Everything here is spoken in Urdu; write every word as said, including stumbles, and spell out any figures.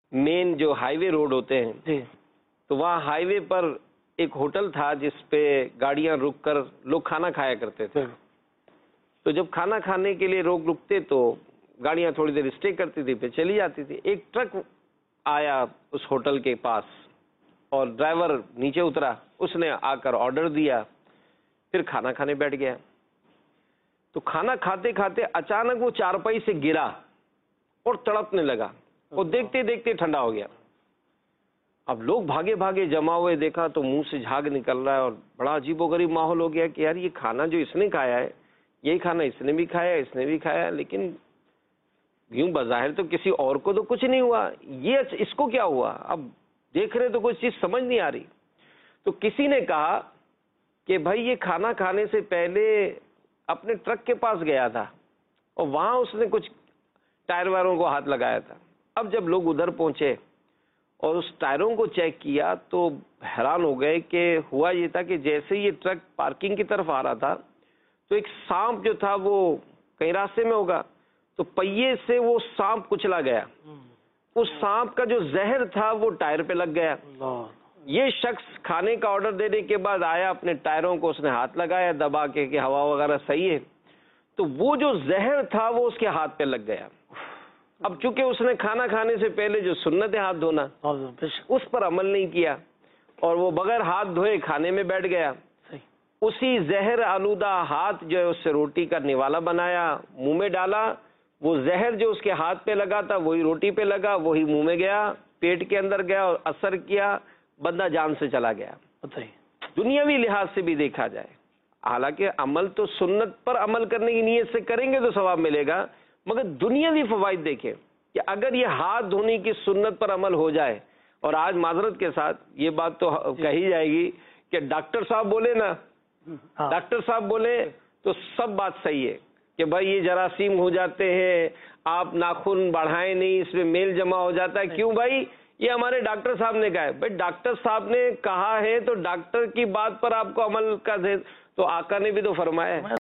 مین جو ہائی وے روڈ ہوتے ہیں جی تو وہاں ہائی وے پر ایک ہوٹل تھا جس پہ گاڑیاں رک کر لوگ کھانا کھایا کرتے تھے. تو جب کھانا کھانے کے لیے لوگ رکتے تو گاڑیاں تھوڑی دیر اسٹے کرتی تھی پھر چلی جاتی تھی. ایک ٹرک آیا اس ہوٹل کے پاس اور ڈرائیور نیچے اترا, اس نے آ کر آرڈر دیا, پھر کھانا کھانے بیٹھ گیا. تو کھانا کھاتے کھاتے اچانک وہ چارپائی سے گرا اور تڑپنے لگا اور دیکھتے دیکھتے ٹھنڈا ہو گیا. اب لوگ بھاگے بھاگے جمع ہوئے, دیکھا تو منہ سے جھاگ نکل رہا ہے اور بڑا عجیب و غریب ماحول ہو گیا کہ یار یہ کھانا جو اس نے کھایا ہے یہی کھانا اس نے بھی کھایا اس نے بھی کھایا, لیکن یوں بظاہر تو کسی اور کو تو کچھ نہیں ہوا, یہ اس کو کیا ہوا؟ اب دیکھ رہے تو کوئی چیز سمجھ نہیں آ رہی. تو کسی نے کہا کہ بھائی یہ کھانا کھانے سے پہلے اپنے ٹرک کے پاس گیا تھا اور وہاں اس نے کچھ ٹائر وائروں کو ہاتھ لگایا تھا. اب جب لوگ ادھر پہنچے اور اس ٹائروں کو چیک کیا تو حیران ہو گئے کہ ہوا یہ تھا کہ جیسے یہ ٹرک پارکنگ کی طرف آ رہا تھا تو ایک سانپ جو تھا وہ کہیں راستے میں ہوگا تو پہیے سے وہ سانپ کچلا گیا. اس سانپ کا جو زہر تھا وہ ٹائر پہ لگ گیا. یہ شخص کھانے کا آرڈر دینے کے بعد آیا, اپنے ٹائروں کو اس نے ہاتھ لگایا دبا کے کہ ہوا وغیرہ صحیح ہے, تو وہ جو زہر تھا وہ اس کے ہاتھ پہ لگ گیا. اب چونکہ اس نے کھانا کھانے سے پہلے جو سنت ہے ہاتھ دھونا اس پر عمل نہیں کیا اور وہ بغیر ہاتھ دھوئے کھانے میں بیٹھ گیا. اسی زہر آلودہ ہاتھ جو ہے اس سے روٹی کا نوالا بنایا, منہ میں ڈالا, وہ زہر جو اس کے ہاتھ پہ لگا تھا وہی روٹی پہ لگا, وہی منہ میں گیا, پیٹ کے اندر گیا اور اثر کیا, بندہ جان سے چلا گیا. دنیاوی لحاظ سے بھی دیکھا جائے حالانکہ عمل تو سنت پر عمل کرنے کی نیت سے کریں گے تو ثواب ملے گا, مگر دنیاوی فوائد دیکھیں کہ اگر یہ ہاتھ دھونے کی سنت پر عمل ہو جائے. اور آج معذرت کے ساتھ یہ بات تو کہی جائے گی کہ ڈاکٹر صاحب بولے نا, ڈاکٹر صاحب بولے تو سب بات صحیح ہے کہ بھائی یہ جراثیم ہو جاتے ہیں, آپ ناخن بڑھائیں نہیں, اس میں میل جمع ہو جاتا ہے. کیوں بھائی؟ یہ ہمارے ڈاکٹر صاحب نے کہا ہے. بھائی ڈاکٹر صاحب نے کہا ہے تو ڈاکٹر کی بات پر آپ کو عمل کا, تو آقا نے بھی تو فرمایا ہے.